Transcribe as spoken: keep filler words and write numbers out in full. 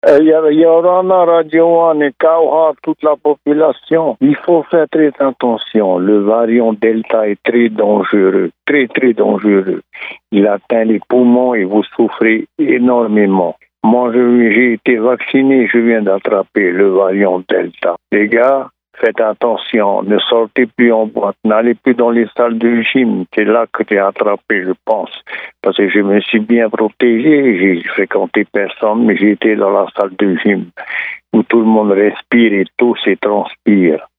Euh, Il y, a- il y aura la radio One et K O A, toute la population. Il faut faire très attention. Le variant Delta est très dangereux, très très dangereux. Il atteint les poumons et vous souffrez énormément. Moi, je- j'ai été vacciné, je viens d'attraper le variant Delta. Les gars, faites attention, ne sortez plus en boîte, n'allez plus dans les salles de gym. C'est là que j'ai attrapé, je pense. Parce que je me suis bien protégé, j'ai fréquenté personne, mais j'ai été dans la salle de gym où tout le monde respire et tous et transpire.